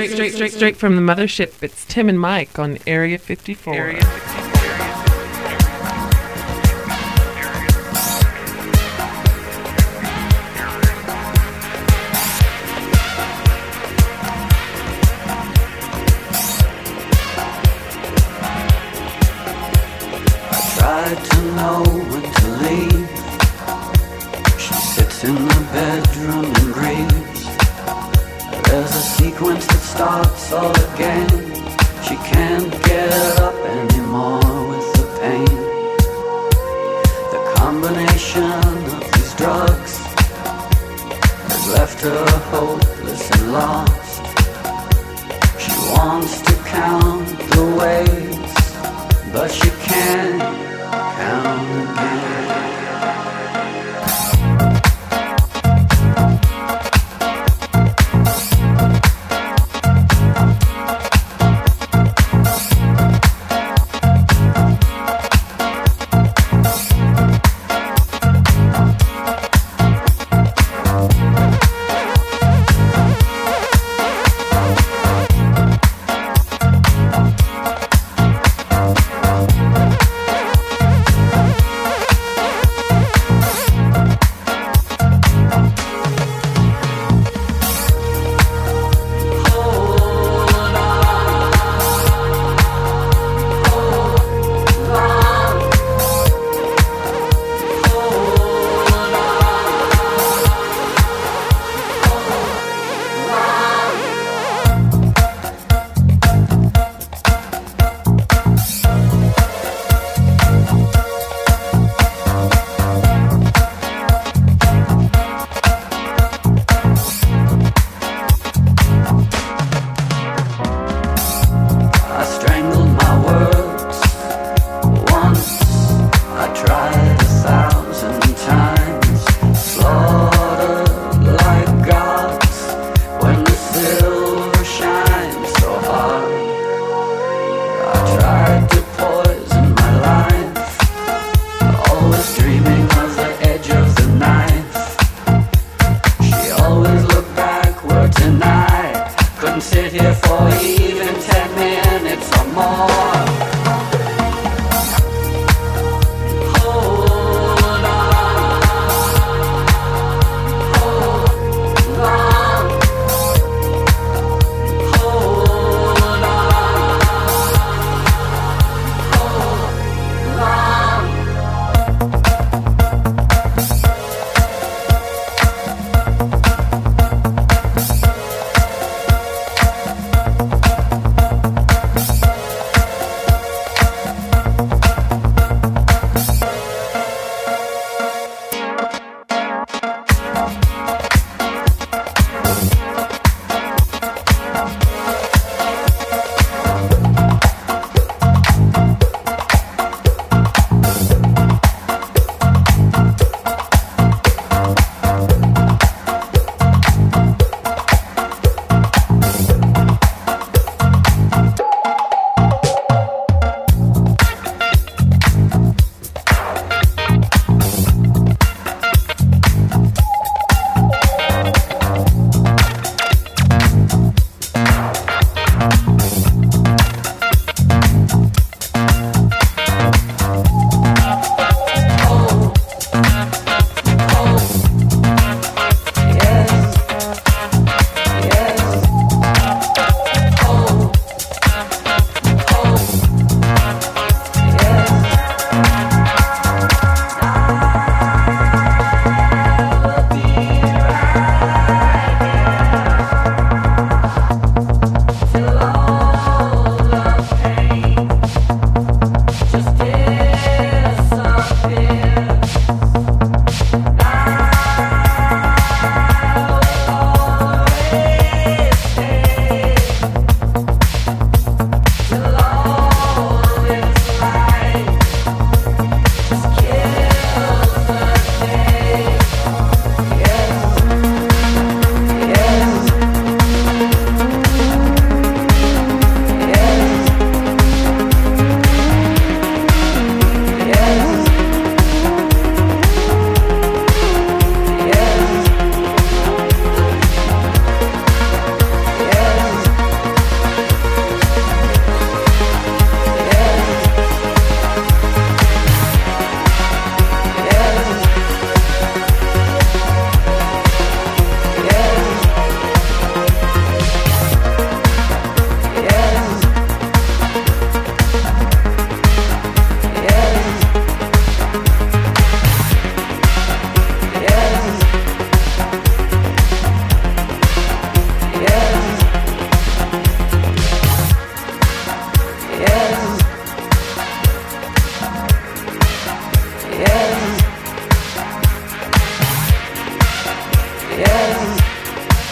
straight from the mothership. It's Tim and Mike on Area 54. Tried to know when to leave. She sits in the bedroom and grieves. There's a sequence that starts all again. She can't get up anymore with the pain. The combination of these drugs has left her hopeless and lost. She wants to count the ways, but she can't count again.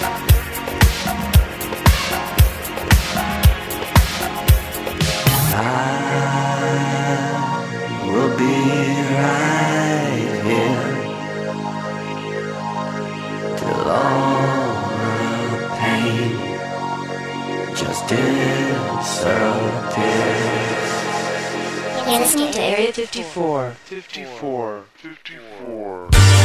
Will be right here till all the pain just disappears. You're listening to Area 54. 54. 54.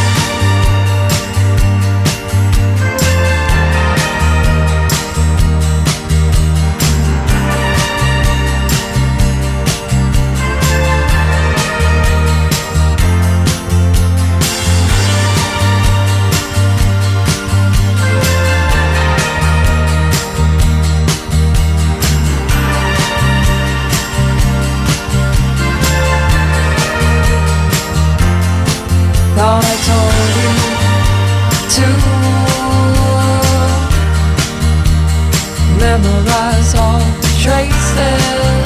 Thought I told you to memorize all the traces.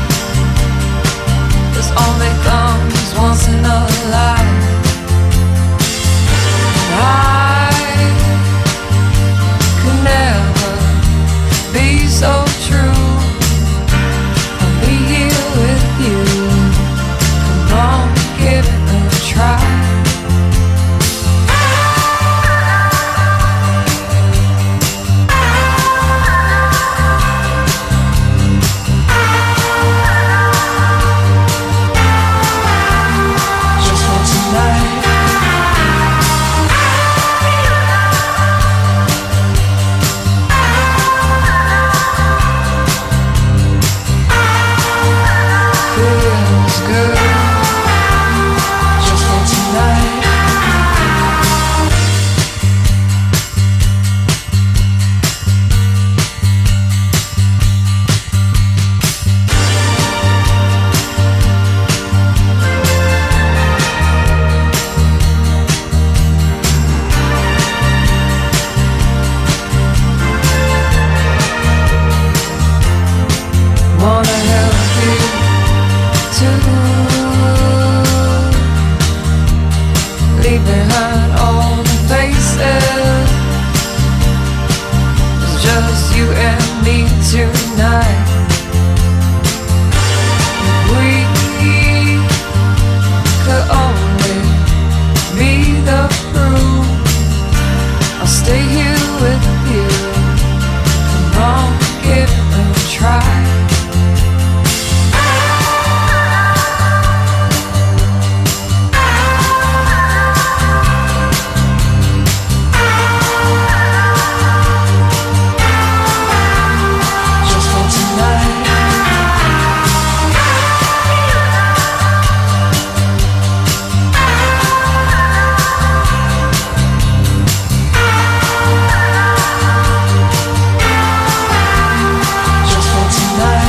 This only comes once in a life. I could never be so true. I'll be here with you. Come on, give it a try. Wanna help you too. Leave behind all the faces. It's just you and me tonight. If we could only be the proof, I'll stay here with you. Come on, give it a try. Tonight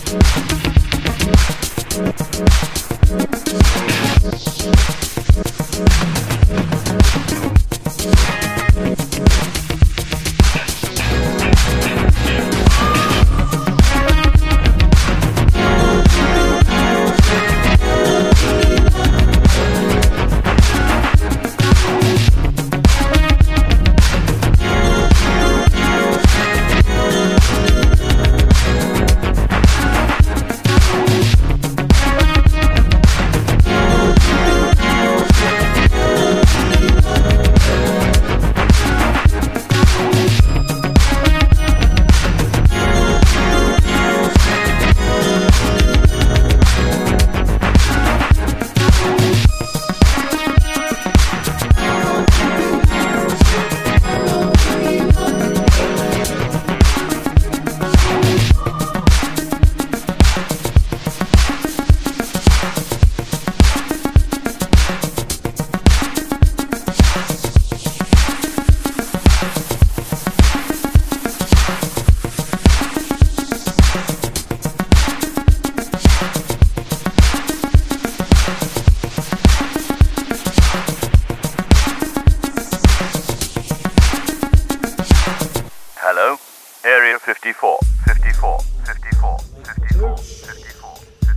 Hello? Area 54, 54, 54, 54, 54,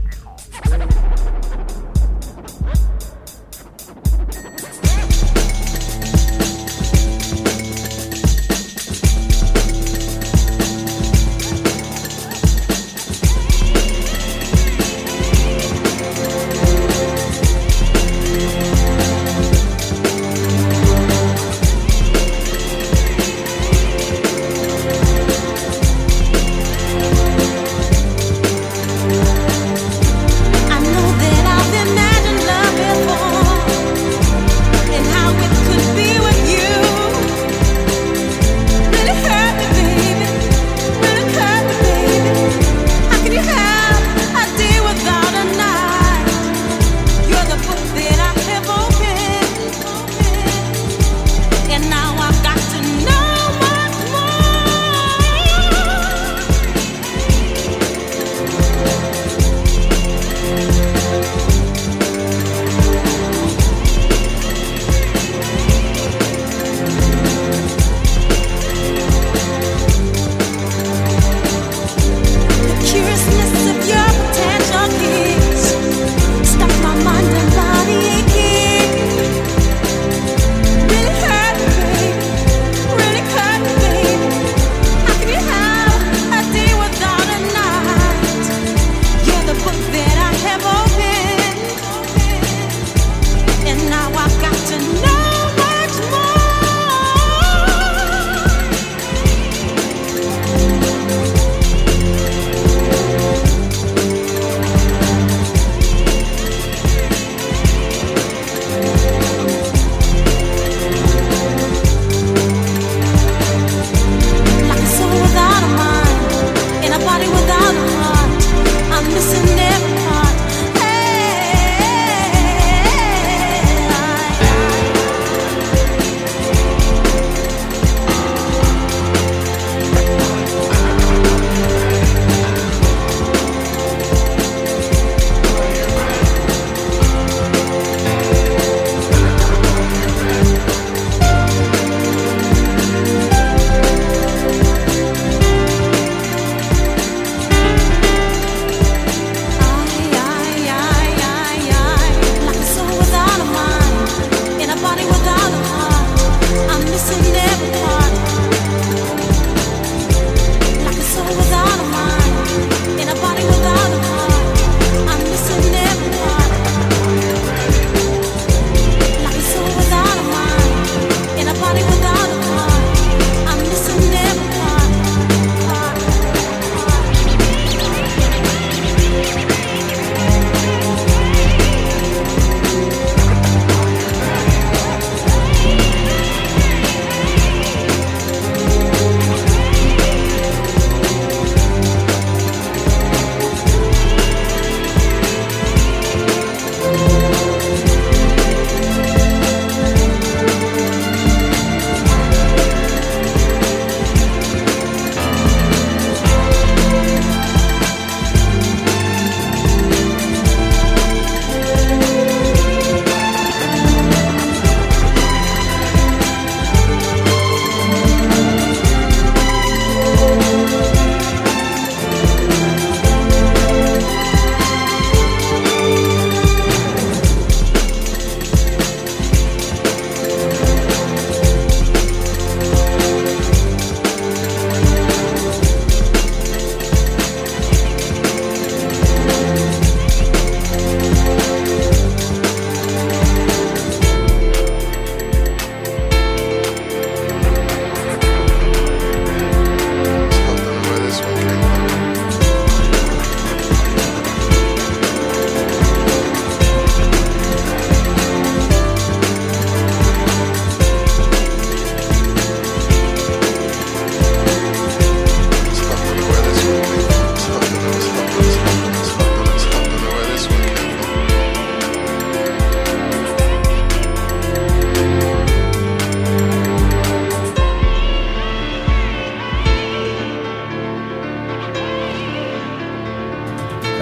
54.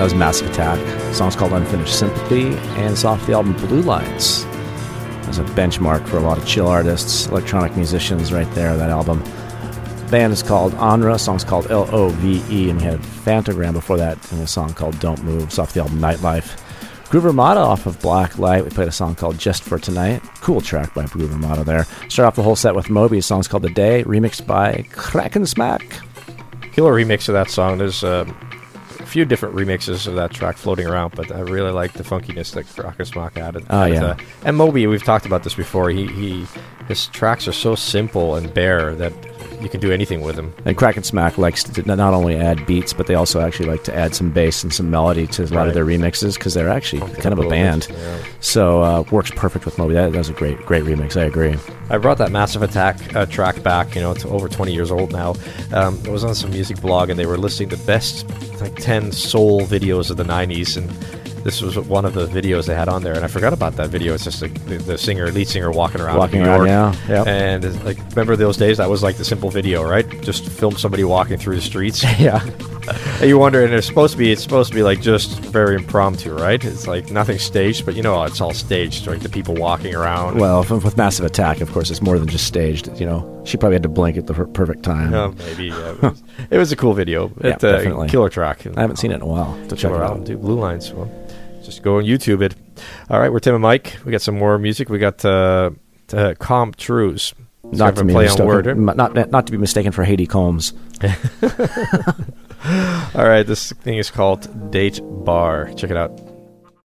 That was Massive Attack. The song's called Unfinished Sympathy, and it's off the album Blue Lines. It was a benchmark for a lot of chill artists, electronic musicians right there, that album. The band is called Onra, the song's called Love, and we had Phantogram before that, and a song called Don't Move. It's off the album Nightlife. Groove Armada off of Black Light. We played a song called Just for Tonight. Cool track by Groove Armada there. Start off the whole set with Moby. The song's called The Day, remixed by Kraken Smack. Killer remix of that song. There's a few different remixes of that track floating around, but I really like the funkiness that Kraken Smack added. Oh, yeah. And Moby, we've talked about this before. His tracks are so simple and bare that you can do anything with them. And Kraken Smack likes to not only add beats, but they also actually like to add some bass and some melody to a lot of their remixes, because they're actually kind of a band. Yeah. So works perfect with Moby. That was a great remix. I agree. I brought that Massive Attack track back. It's over 20 years old now. It was on some music blog, and they were listing the best 10 soul videos of the 90s, and this was one of the videos they had on there, and I forgot about that video. It's just the lead singer walking around New York. Yeah. Yep. And remember those days? That was like the simple video, right? Just film somebody walking through the streets. Yeah. And you wonder, and it's supposed to be like just very impromptu, right? It's like nothing staged, but it's all staged, like the people walking around. Well, with Massive Attack, of course, it's more than just staged. She probably had to blink at the perfect time. Maybe. Yeah, it was a cool video. Yeah, definitely. Killer track. I haven't seen it in a while. To check it out. Blue Lines. Well, just go on YouTube it. All right, we're Tim and Mike. We got some more music. We got Comp Trues. Not to be mistaken for Haiti Combs. All right, this thing is called Date Bar. Check it out.